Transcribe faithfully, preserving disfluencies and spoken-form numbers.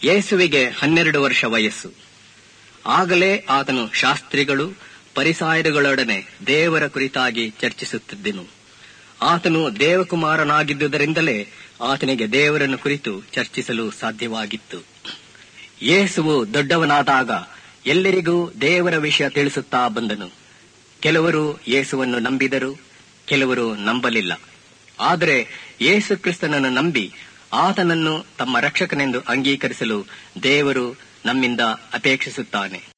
ಯೇಸುವಿಗೆ ಹನ್ನೆರಡು ವರ್ಷ ವಯಸ್ಸು. ಆಗಲೇ ಆತನು ಶಾಸ್ತ್ರಿಗಳು ಪರಿಸಾಯರುಗಳೊಡನೆ ದೇವರ ಕುರಿತಾಗಿ ಚರ್ಚಿಸುತ್ತಿದ್ದನು. ಆತನು ದೇವಕುಮಾರನಾಗಿದ್ದುದರಿಂದಲೇ ಆತನಿಗೆ ದೇವರನ್ನು ಕುರಿತು ಚರ್ಚಿಸಲು ಸಾಧ್ಯವಾಗಿತ್ತು. ಯೇಸುವು ದೊಡ್ಡವನಾದಾಗ ಎಲ್ಲರಿಗೂ ದೇವರ ವಿಷಯ ತಿಳಿಸುತ್ತಾ ಬಂದನು. ಕೆಲವರು ಯೇಸುವನ್ನು ನಂಬಿದರು, ಕೆಲವರು ನಂಬಲಿಲ್ಲ. ಆದರೆ ಯೇಸು ಕ್ರಿಸ್ತನನ್ನು ನಂಬಿ ಆತನನ್ನು ತಮ್ಮ ರಕ್ಷಕನೆಂದು ಅಂಗೀಕರಿಸಲು ದೇವರು ನಮ್ಮಿಂದ ಅಪೇಕ್ಷಿಸುತ್ತಾನೆ.